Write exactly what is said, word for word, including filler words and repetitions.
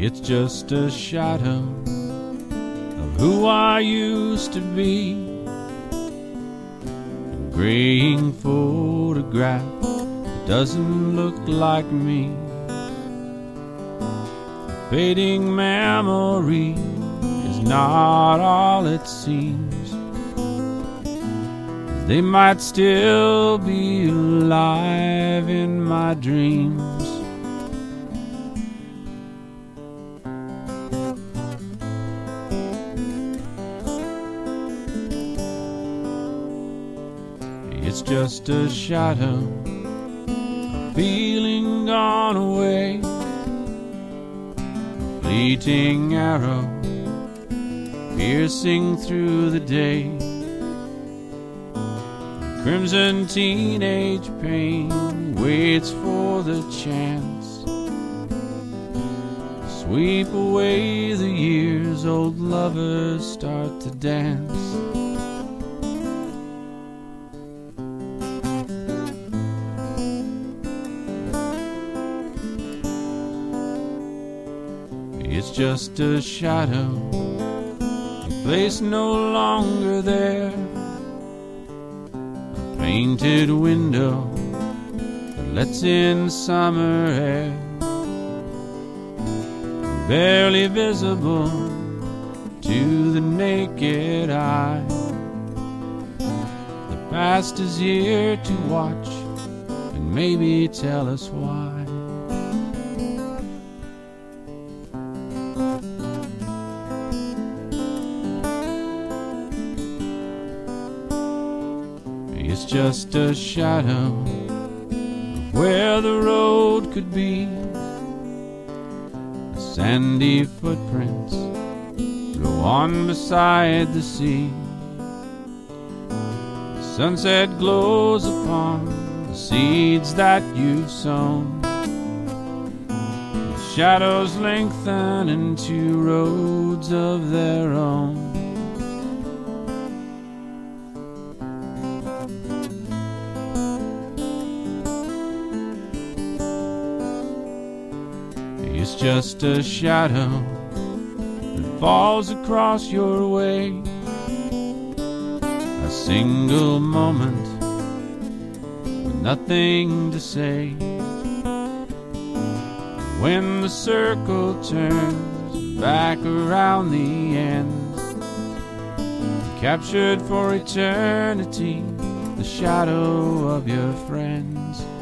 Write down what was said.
It's just a shadow of who I used to be, a graying photograph that doesn't look like me, a fading memory is not all it seems. They might still be alive in my dreams. It's just a shadow, a feeling gone away, a fleeting arrow piercing through the day. Crimson teenage pain waits for the chance to sweep away the years. Old lovers start to dance. It's just a shadow, a place no longer there, a painted window that lets in summer air, barely visible to the naked eye. The past is here to watch and maybe tell us why. It's just a shadow of where the road could be, the sandy footprints go on beside the sea. The sunset glows upon the seeds that you've sown. The shadows lengthen into roads of their own. It's just a shadow that falls across your way, a single moment with nothing to say. When the circle turns back around the end, captured for eternity, the shadow of your friends.